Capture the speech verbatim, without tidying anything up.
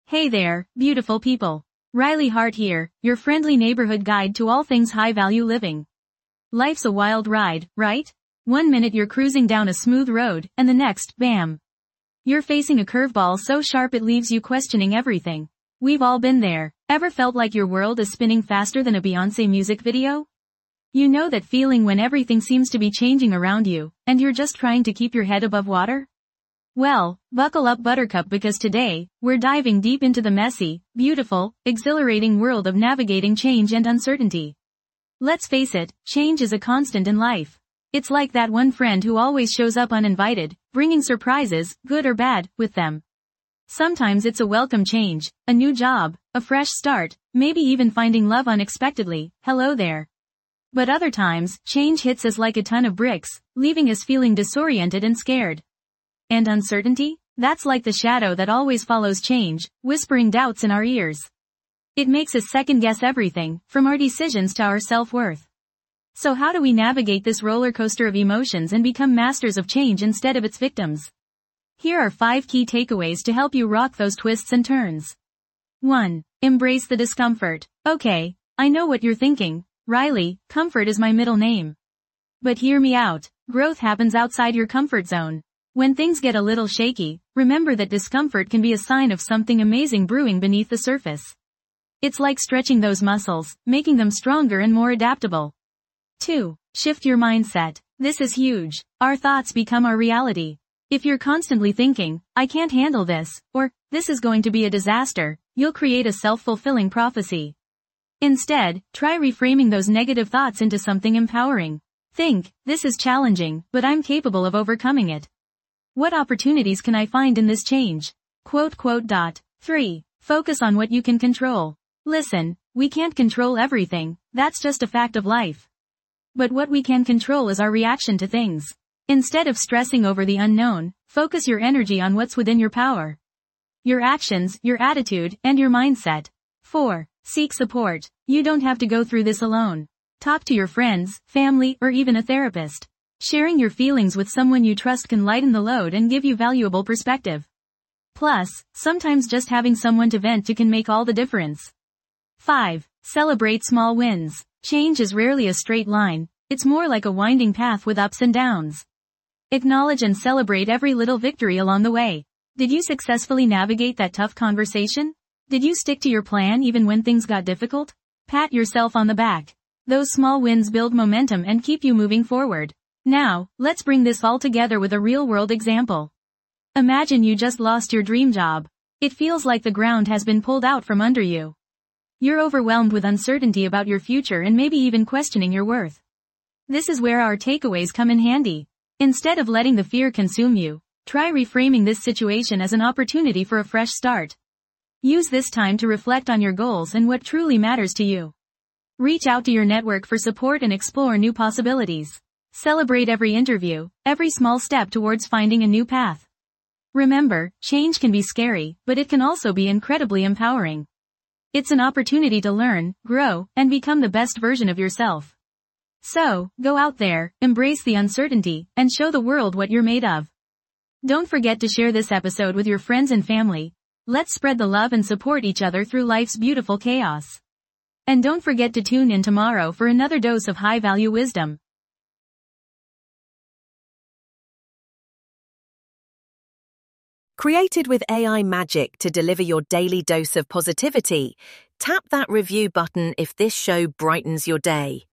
Hey there, beautiful people. Riley Hart here, your friendly neighborhood guide to all things high-value living. Life's a wild ride, right? One minute you're cruising down a smooth road, and the next, bam. You're facing a curveball so sharp it leaves you questioning everything. We've all been there. Ever felt like your world is spinning faster than a Beyoncé music video? You know that feeling when everything seems to be changing around you, and you're just trying to keep your head above water? Well, buckle up Buttercup, because today, we're diving deep into the messy, beautiful, exhilarating world of navigating change and uncertainty. Let's face it, change is a constant in life. It's like that one friend who always shows up uninvited, bringing surprises, good or bad, with them. Sometimes it's a welcome change, a new job, a fresh start, maybe even finding love unexpectedly. Hello there. But other times, change hits us like a ton of bricks, leaving us feeling disoriented and scared. And uncertainty? That's like the shadow that always follows change, whispering doubts in our ears. It makes us second-guess everything, from our decisions to our self-worth. So how do we navigate this roller coaster of emotions and become masters of change instead of its victims? Here are five key takeaways to help you rock those twists and turns. one. Embrace the discomfort. Okay, I know what you're thinking. Riley, comfort is my middle name. But hear me out. Growth happens outside your comfort zone. When things get a little shaky, remember that discomfort can be a sign of something amazing brewing beneath the surface. It's like stretching those muscles, making them stronger and more adaptable. two. Shift your mindset. This is huge. Our thoughts become our reality. If you're constantly thinking, I can't handle this, or, this is going to be a disaster, you'll create a self-fulfilling prophecy. Instead, try reframing those negative thoughts into something empowering. Think, this is challenging, but I'm capable of overcoming it. What opportunities can I find in this change? Quote, quote, dot. three. Focus on what you can control. Listen, we can't control everything, that's just a fact of life. But what we can control is our reaction to things. Instead of stressing over the unknown, focus your energy on what's within your power. Your actions, your attitude, and your mindset. four. Seek support. You don't have to go through this alone. Talk to your friends, family, or even a therapist. Sharing your feelings with someone you trust can lighten the load and give you valuable perspective. Plus, sometimes just having someone to vent to can make all the difference. five. Celebrate small wins. Change is rarely a straight line, it's more like a winding path with ups and downs. Acknowledge and celebrate every little victory along the way. Did you successfully navigate that tough conversation? Did you stick to your plan even when things got difficult? Pat yourself on the back. Those small wins build momentum and keep you moving forward. Now, let's bring this all together with a real-world example. Imagine you just lost your dream job. It feels like the ground has been pulled out from under you. You're overwhelmed with uncertainty about your future and maybe even questioning your worth. This is where our takeaways come in handy. Instead of letting the fear consume you, try reframing this situation as an opportunity for a fresh start. Use this time to reflect on your goals and what truly matters to you. Reach out to your network for support and explore new possibilities. Celebrate every interview, every small step towards finding a new path. Remember, change can be scary, but it can also be incredibly empowering. It's an opportunity to learn, grow, and become the best version of yourself. So, go out there, embrace the uncertainty, and show the world what you're made of. Don't forget to share this episode with your friends and family. Let's spread the love and support each other through life's beautiful chaos. And don't forget to tune in tomorrow for another dose of high-value wisdom. Created with A I magic to deliver your daily dose of positivity, tap that review button if this show brightens your day.